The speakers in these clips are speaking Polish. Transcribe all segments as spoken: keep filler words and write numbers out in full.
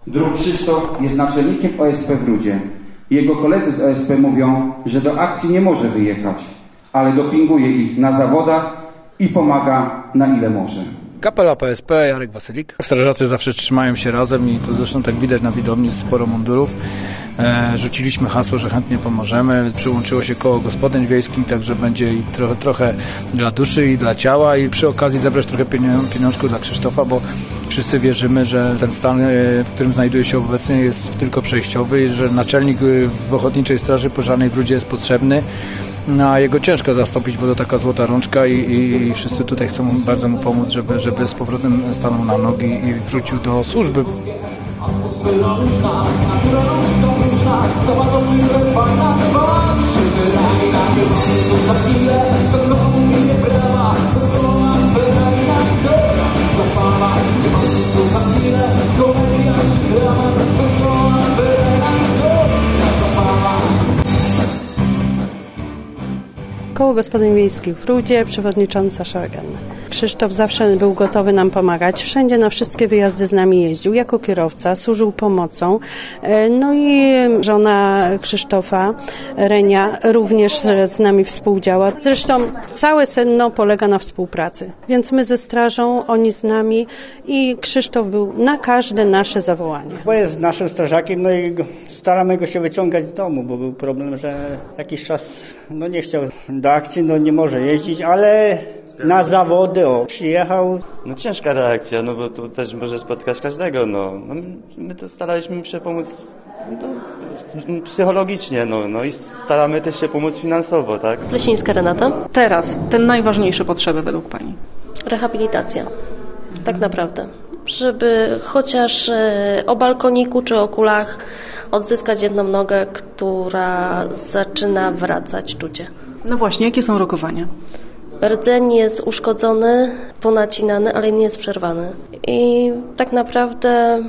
Druk Krzysztof jest naczelnikiem O S P w Rudzie. Jego koledzy z O S P mówią, że do akcji nie może wyjechać, ale dopinguje ich na zawodach i pomaga na ile może. Kapela P S P, Jarek Wasylik. Strażacy zawsze trzymają się razem i to zresztą tak widać na widowni, sporo mundurów. E, rzuciliśmy hasło, że chętnie pomożemy. Przyłączyło się koło gospodyń wiejskich, także będzie i trochę, trochę dla duszy i dla ciała i przy okazji zebrać trochę pieniążków dla Krzysztofa, bo wszyscy wierzymy, że ten stan, w którym znajduje się obecnie, jest tylko przejściowy i że naczelnik w Ochotniczej Straży Pożarnej w Rudzie jest potrzebny. No, a jego ciężko zastąpić, bo to taka złota rączka i, i, i wszyscy tutaj chcą bardzo mu pomóc, żeby, żeby z powrotem stanął na nogi i wrócił do służby. Koło Gospodyń Wiejskich w Rudzie, przewodnicząca Szagan. Krzysztof zawsze był gotowy nam pomagać. Wszędzie na wszystkie wyjazdy z nami jeździł jako kierowca, służył pomocą. No i żona Krzysztofa, Renia, również z nami współdziała. Zresztą całe sedno polega na współpracy. Więc my ze strażą, oni z nami i Krzysztof był na każde nasze zawołanie. Bo jest naszym strażakiem, no i staramy go się wyciągać z domu, bo był problem, że jakiś czas no nie chciał do akcji, no nie może jeździć, ale na zawody o, przyjechał. No ciężka reakcja, no bo tu też może spotkać każdego, no. no my to staraliśmy się pomóc no, psychologicznie, no, no i staramy też się pomóc finansowo, tak? Lesińska Renata. Teraz te najważniejsze potrzeby według Pani? Rehabilitacja, tak naprawdę. Żeby chociaż o balkoniku czy o kulach odzyskać jedną nogę, która zaczyna wracać czucie. No właśnie, jakie są rokowania? Rdzeń jest uszkodzony, ponacinany, ale nie jest przerwany. I tak naprawdę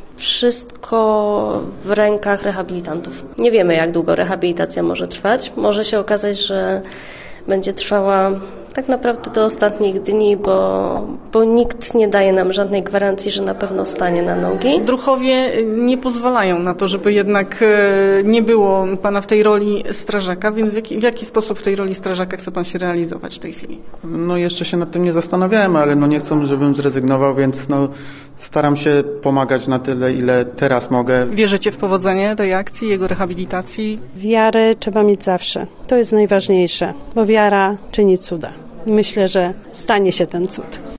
wszystko w rękach rehabilitantów. Nie wiemy, jak długo rehabilitacja może trwać. Może się okazać, że będzie trwała tak naprawdę do ostatnich dni, bo, bo nikt nie daje nam żadnej gwarancji, że na pewno stanie na nogi. Druhowie nie pozwalają na to, żeby jednak nie było Pana w tej roli strażaka, więc w jaki, w jaki sposób w tej roli strażaka chce Pan się realizować w tej chwili? No jeszcze się nad tym nie zastanawiałem, ale no nie chcę, żebym zrezygnował, więc no staram się pomagać na tyle, ile teraz mogę. Wierzycie w powodzenie tej akcji, jego rehabilitacji? Wiarę trzeba mieć zawsze. To jest najważniejsze, bo wiara czyni cuda. Myślę, że stanie się ten cud.